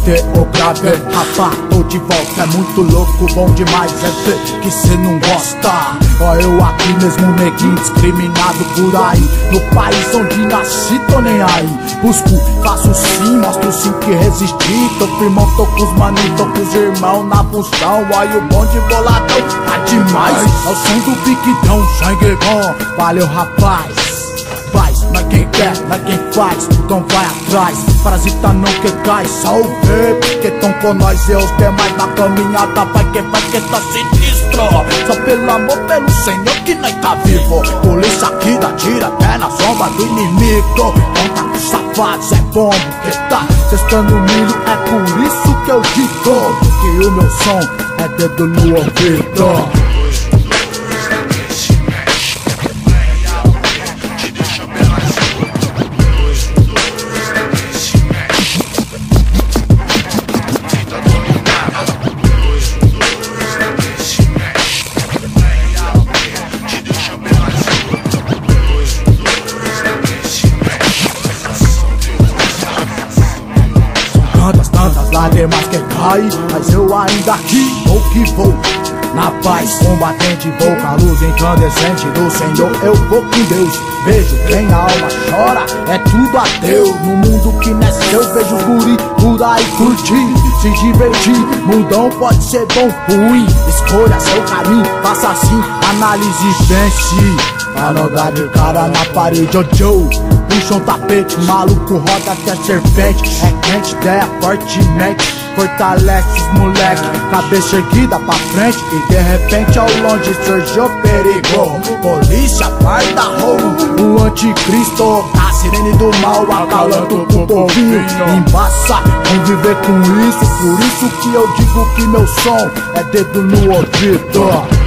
ter ou grave. Rapá, tô de volta, é muito louco, bom demais é ver que cê não gosta. Ó, eu aqui mesmo, neguinho discriminado por aí, no país onde nasci, tô nem aí. Busco, faço sim, mostro sim que resisti. Tô firmão, tô com os maninhos, tô com os irmãos na função. Olha o bonde boladão, tá demais. É o som do biquidão, sangue bom. Valeu, rapaz. Faz, não é quem quer, não é quem faz, então vai atrás. Parasita não que cai, só o ver, porque tão com nós e os demais na caminhada. Vai que tá sinistro. Só pelo amor, pelo Senhor que nós tá vivo. Polícia aqui dá tira até na sombra do inimigo. Então tá com safados, é bom porque tá testando milho. É por isso que eu digo que o meu som é dedo no ouvido. Tantas lágrimas que caem, mas eu ainda aqui vou que vou. Na paz, combatente, vou com a luz incandescente do Senhor. Eu vou com Deus, vejo quem a alma chora, é tudo ateu. No mundo que nasceu, vejo os guri por aí curtir, se divertir. Mundão pode ser bom ou ruim, escolha seu caminho, faça assim, analise e vence. A não dar de cara na parede, oh Joe. Puxa um tapete, maluco roda até serpente. É quente, ideia fortemente, fortalece os moleque. Cabeça erguida pra frente e de repente ao longe surgiu perigo. Polícia, guarda roubo, o anticristo, a sirene do mal acalando o povinho. Embaça, conviver com isso, por isso que eu digo que meu som é dedo no ouvido.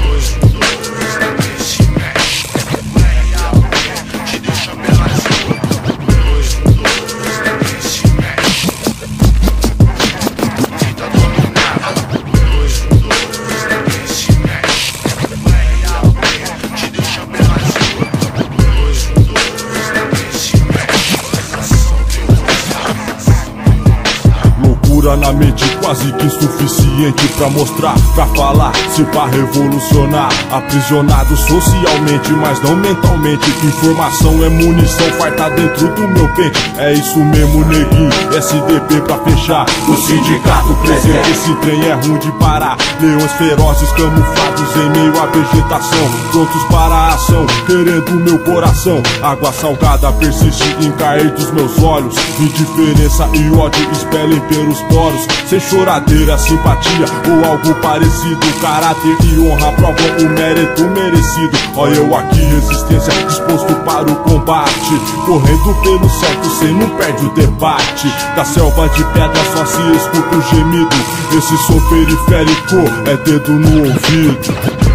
Na mente quase que suficiente pra mostrar, pra falar, se pra revolucionar. Aprisionado socialmente, mas não mentalmente. Que informação é munição farta dentro do meu pente. É isso mesmo, neguinho, SDP pra fechar. O sindicato presente, esse trem é ruim de parar. Leões ferozes camuflados em meio à vegetação, prontos para a ação, querendo meu coração. Água salgada persiste em cair dos meus olhos. Indiferença e ódio expelem pelos poros. Sem choradeira, simpatia ou algo parecido. Caráter e honra provam o mérito merecido. Olha eu aqui, resistência, disposto para o combate, correndo pelo certo, cê não perde o debate. Da selva de pedra só se escuta o gemido. Esse som periférico é dedo no ouvido.